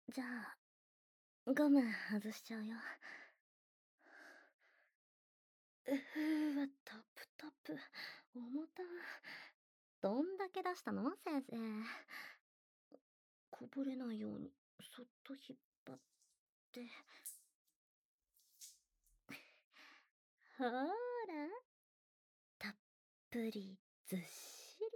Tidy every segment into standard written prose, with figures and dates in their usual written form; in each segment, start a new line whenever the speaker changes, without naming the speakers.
じゃあ、ゴム外しちゃうよ。タプタプ。重た。どんだけ出したの先生。こぼれないように、そっと引っ張って。ほーら。たっぷり、ずっしり。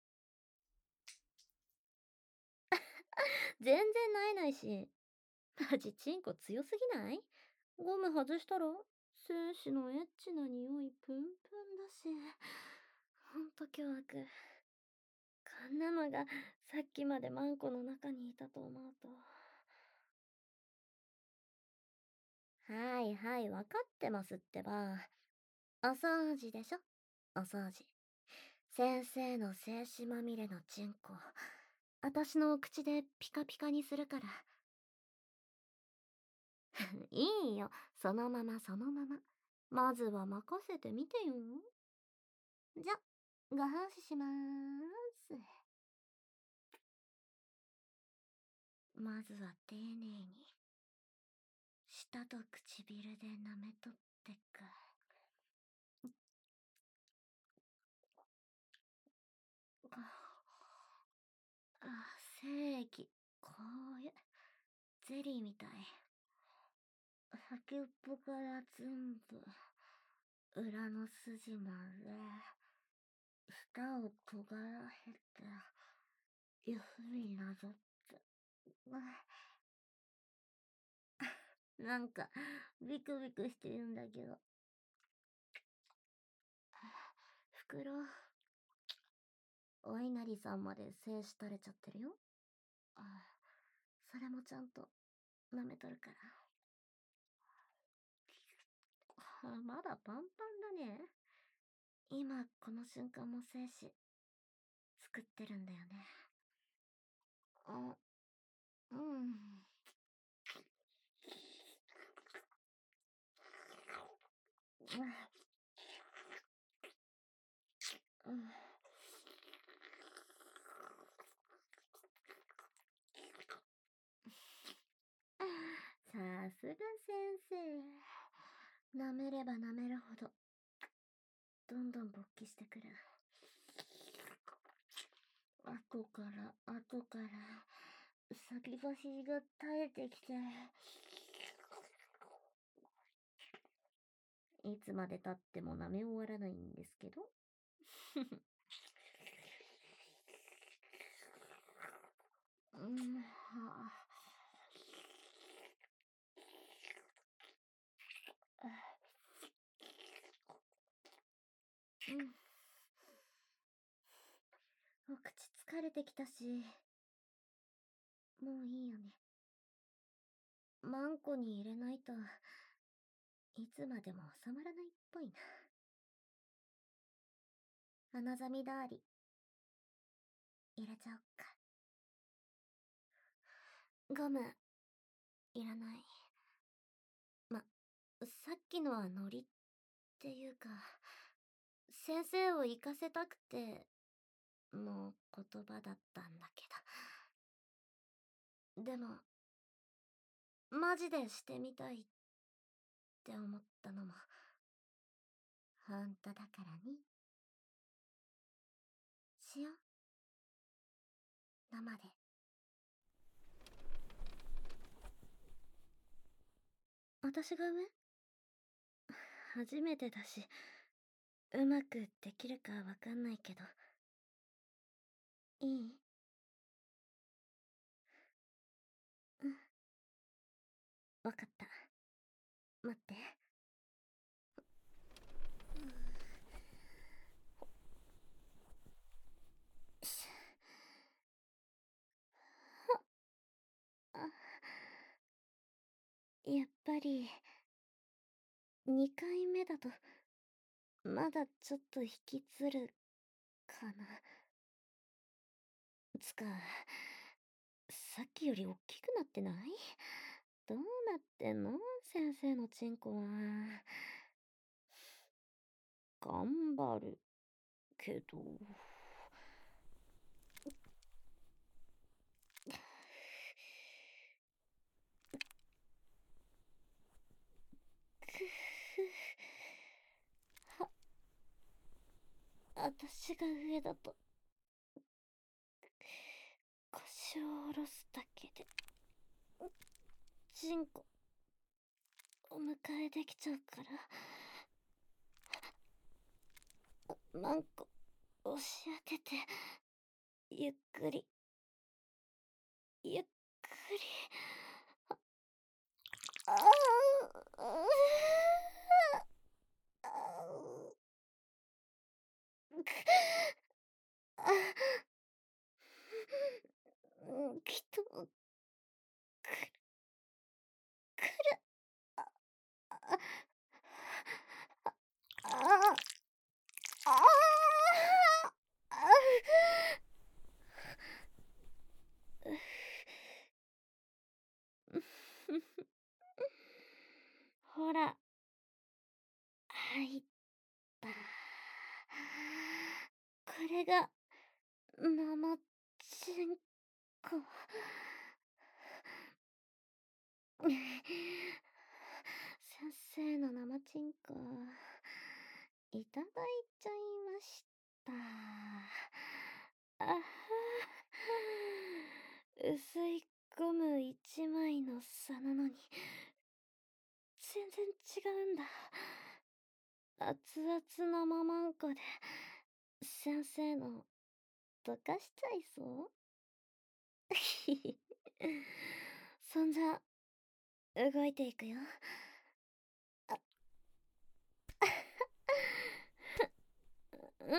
全然萎えないし。マジチンコ強すぎない？ゴム外したら精子のエッチな匂いプンプンだし。ほんと凶悪。こんなのがさっきまでマンコの中にいたと思うと。はいはい、わかってますってば。お掃除でしょ？お掃除。先生の精子まみれのチンコ、私のお口でピカピカにするから。いいよ、そのままそのまま。まずは任せてみてよ。じゃ、ご飯しまーす。まずは丁寧に。舌と唇で舐めとってく。あ、精液、こういう、ゼリーみたい。先っぽから全部、裏の筋まで、舌を尖らせて、ゆっくりなぞって。なんか、ビクビクしてるんだけど。袋、お稲荷さんまで精子垂れちゃってるよ。それもちゃんと舐めとるから。まだパンパンだね。今この瞬間も精子作ってるんだよね。うん。さすが先生。舐めれば舐めるほど、どんどん勃起してくる。後から後から、先走りが耐えてきて、いつまで経っても舐め終わらないんですけど。うん、はあ、うん。お口疲れてきたし、もういいよね。マンコに入れないと、いつまでも収まらないっぽいな。アナザミダーリ、入れちゃおっか。ゴム、いらない。ま、さっきのはノリっていうか、先生を行かせたくての言葉だったんだけど。でも、マジでしてみたいって思ったのも、ほんとだからね。しよう。生で。私が上？初めてだし、うまくできるかわかんないけど。いい？うん。わかった。待って。やっぱり、2回目だと、まだちょっと引きずるかな。つか、さっきより大きくなってない？どうなってんの先生のチンコは。頑張るけど。 私が上だと腰を下ろすだけでチンコお迎えできちゃうから、マンコ押し当ててゆっくりゆっくり、ああああきっと来る。ああああほら入った。これが生チンコ。先生の生チンコいただいちゃいました。あは薄いゴム一枚の差なのに全然違うんだ。熱々のママンコで先生の溶かしちゃいそう。そんじゃ動いていくよ。うん。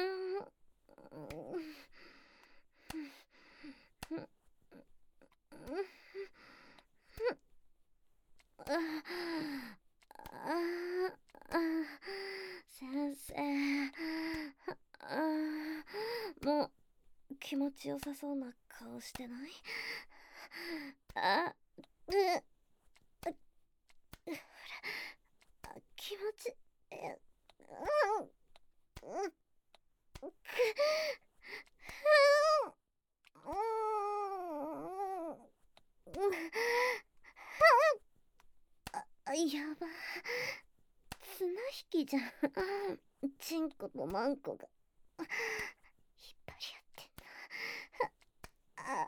先生、もう気持ちよさそうな顔してない？あ、ほら、気持ち、うん、やば。綱引きじゃん。チンコとマンコが引っ張り合ってんな。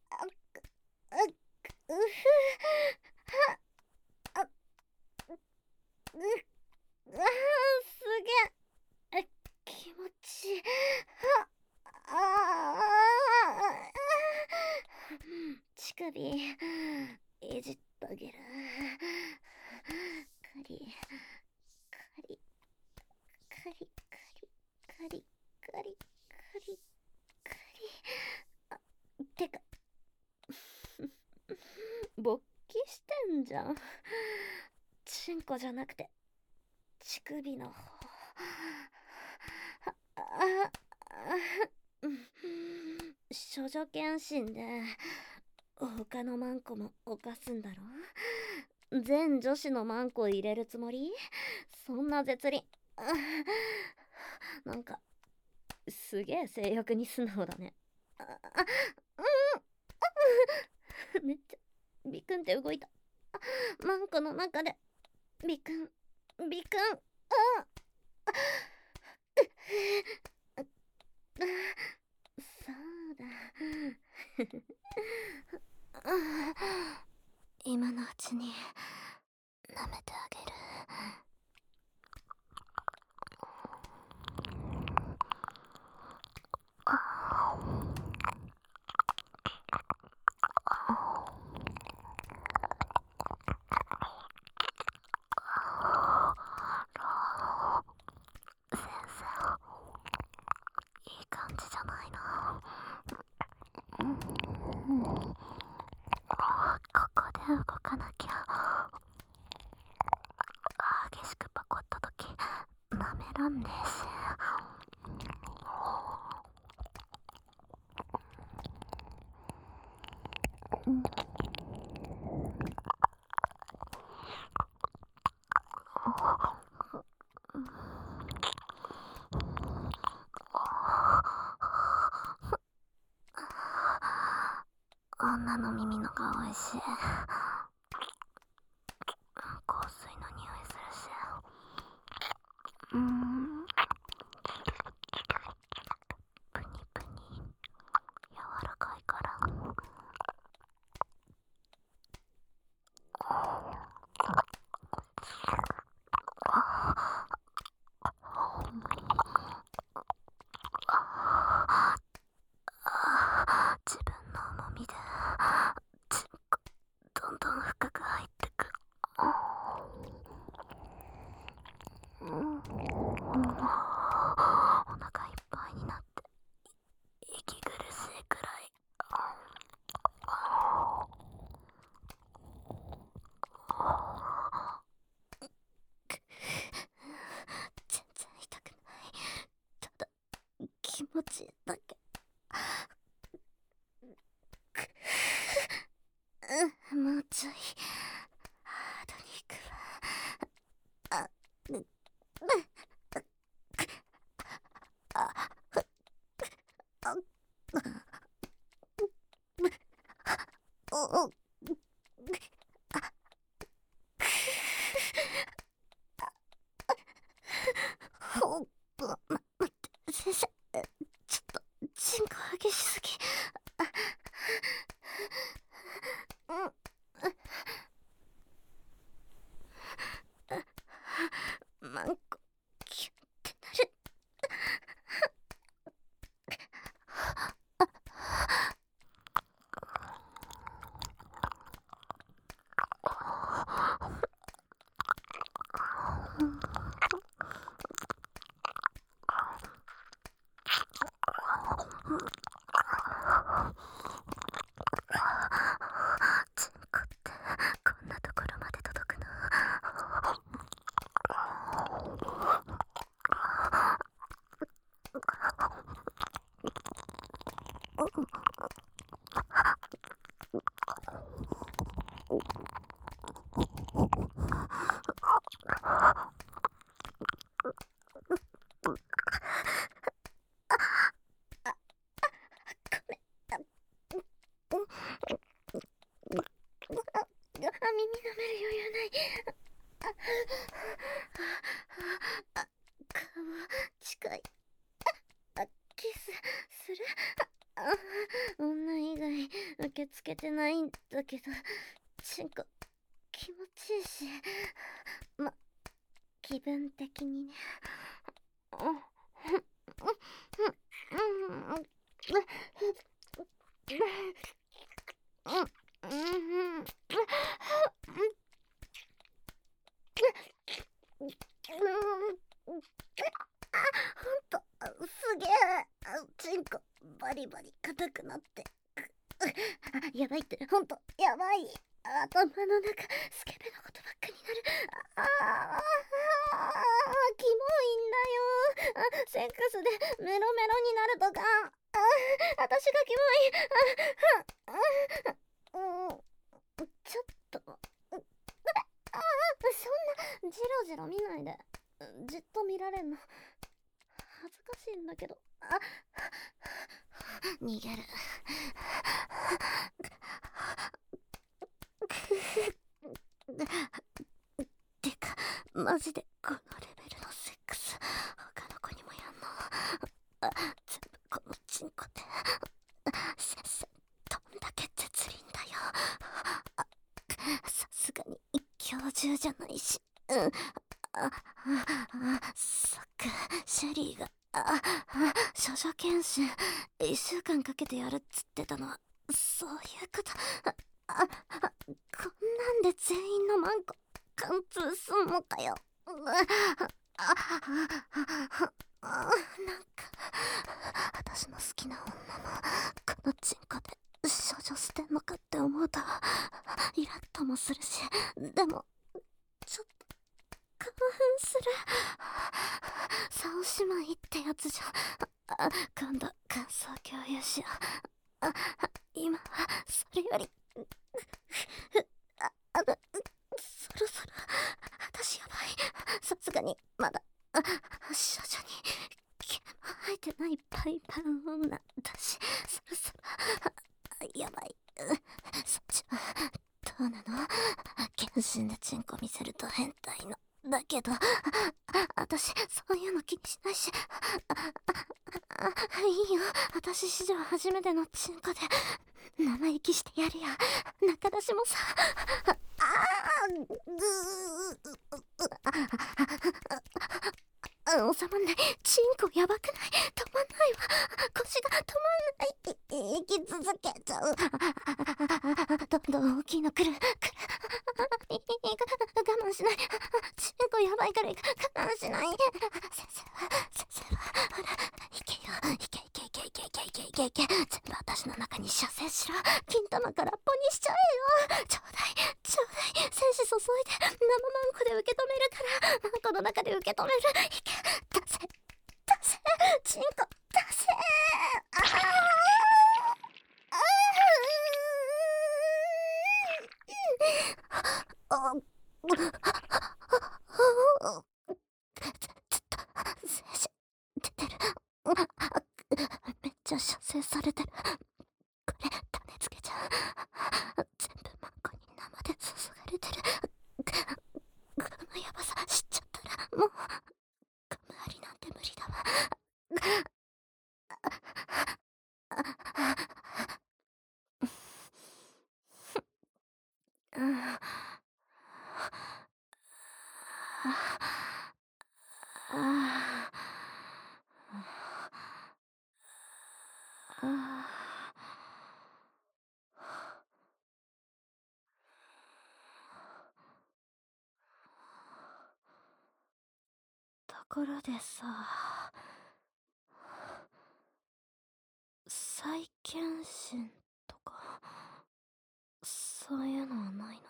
うふあ、すげえ。気持ちいい。乳首いじってあげる。カリカリカリカリカリカリカリカリ。てか勃起してんじゃん。チンコじゃなくて乳首の方。処女検診で他のマンコも犯すんだろ。全女子のマンコ入れるつもり？そんな絶倫。なんかすげえ性欲に素直だね。めっちゃビクンって動いた。マンコの中でビクンビクン。そうだ。今のうちに舐めてあげる。先生、いい感じじゃないな。ここで動かなきゃ。激しくパコった時舐めらんねえし。女の耳のが美味しい。香水の匂いするし。 もうちょいハードにいくわ。待って先生、ちょっとチンコ激しすぎ。マンコキュンってなる。チンコってこんなところまで届くの。耳舐める余裕ない。顔近い。キスする。女以外受け付けてないんだけど、チンコ気持ちいいし、気分的にね。ほんとすげえ。チンコバリバリ硬くなって、やばいって、ほんとやばい。頭の中スケベなことばっかになる。キモいんだよ。セックスでメロメロになるとか、私がキモい。ちょっとそんなジロジロ見ないで。じっと見られんの恥ずかしいんだけど。逃げる。てかマジでこのレベルのセックス他の子にもやんの？全部このチンコで。先生どんだけ絶倫だよ。さすがに今日中じゃないし。そっか、シェリーが処女検診1週間かけてやるっつってたのはそういうこと。こんなんで全員のマンコ貫通すんのかよ。なんか私の好きな女もこのチンコで処女してんのかって思うとイラッともするし、でもちょっと興奮する。三姉妹ってやつじゃ。今度感想共有しよう。今はそれよりそろそろ私やばい。さすがにまだ処女に毛も生えてないパイパン女だし、そろそろやばい。そっちはどうなの？検診でチンコ見せると変態の。だけど私そういうの気にしないし。いいよ、私史上初めてのチンコで生意気してやるよ。中出しもさ。収まんない。チンコやばくない？止まんないわ。腰が止まんない。息続けちゃう。どんどん大きいの来る。我慢しない。チンコやばいから我慢しない。先生はほら、いけよ。いけ。全部私の中に射精しろ。金玉空っぽにしちゃえよ。ちょうだい。精子注いで生マンコで受け止めるから。マンコの中で受け止める。いけ。出せ。チンコ出せ。 あ、ずっと精子出てる。めっちゃ射精されてる。これ種付けじゃん。全部マンコに生で注がれてる。このヤバさ知っちゃったらもうガムありなんて無理だわ。ところでさ、再検診とかそういうのはないの？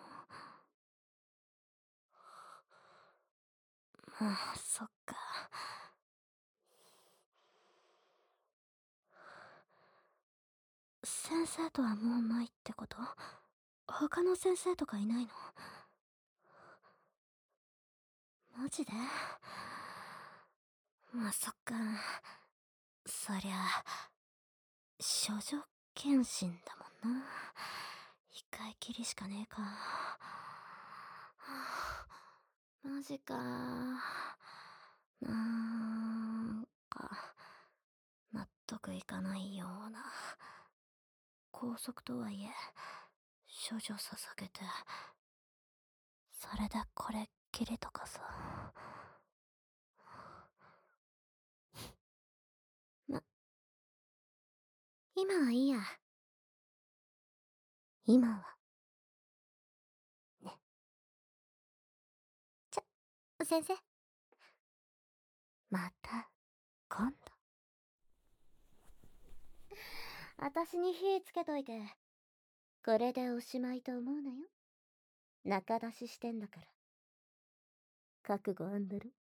まあそっか。先生とはもうないってこと？他の先生とかいないの？マジで？まあそっか。そりゃ処女検診だもんな。一回きりしかねえか。はあ、マジか。なんか納得いかないような。校則とはいえ処女捧げてそれでこれっきりとかさ。ま、今はいいや。今はね。先生、また今度。私に火つけといてこれでおしまいと思うなよ。仲出ししてんだから覚悟あんだろ。